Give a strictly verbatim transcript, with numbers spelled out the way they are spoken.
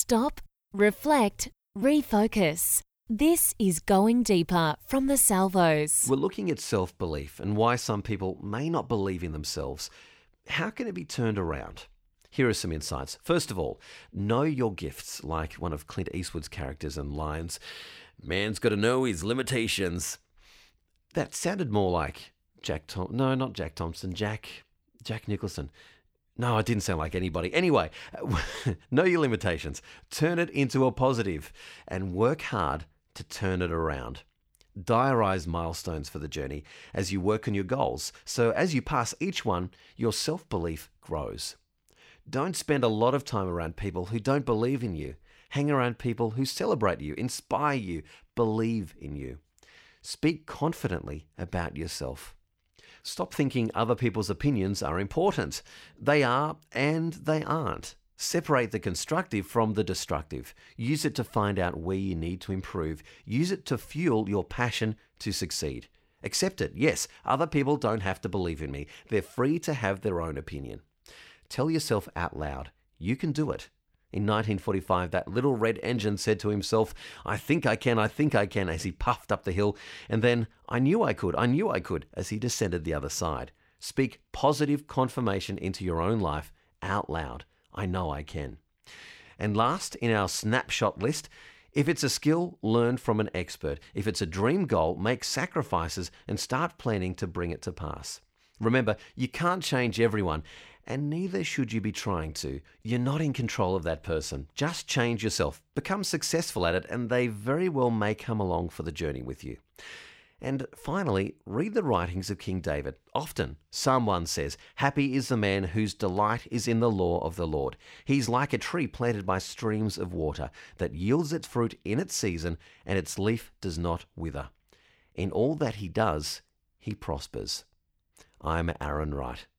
Stop, reflect, refocus. This is Going Deeper from the Salvos. We're looking at self-belief and why some people may not believe in themselves. How can it be turned around? Here are some insights. First of all, know your gifts, like one of Clint Eastwood's characters in Lions. Man's got to know his limitations. That sounded more like Jack Tom. No, not Jack Thompson. Jack. Jack Nicholson. No, it didn't sound like anybody. Anyway, know your limitations. Turn it into a positive and work hard to turn it around. Diarise milestones for the journey as you work on your goals. So as you pass each one, your self-belief grows. Don't spend a lot of time around people who don't believe in you. Hang around people who celebrate you, inspire you, believe in you. Speak confidently about yourself. Stop thinking other people's opinions are important. They are and they aren't. Separate the constructive from the destructive. Use it to find out where you need to improve. Use it to fuel your passion to succeed. Accept it. Yes, other people don't have to believe in me. They're free to have their own opinion. Tell yourself out loud, you can do it. In nineteen forty-five, that little red engine said to himself, I think I can, I think I can, as he puffed up the hill. And then, I knew I could, I knew I could, as he descended the other side. Speak positive confirmation into your own life out loud. I know I can. And last, in our snapshot list, if it's a skill, learn from an expert. If it's a dream goal, make sacrifices and start planning to bring it to pass. Remember, you can't change everyone, and neither should you be trying to. You're not in control of that person. Just change yourself. Become successful at it, and they very well may come along for the journey with you. And finally, read the writings of King David. Often, Psalm one says, Happy is the man whose delight is in the law of the Lord. He's like a tree planted by streams of water that yields its fruit in its season, and its leaf does not wither. In all that he does, he prospers. I'm Aaron Wright.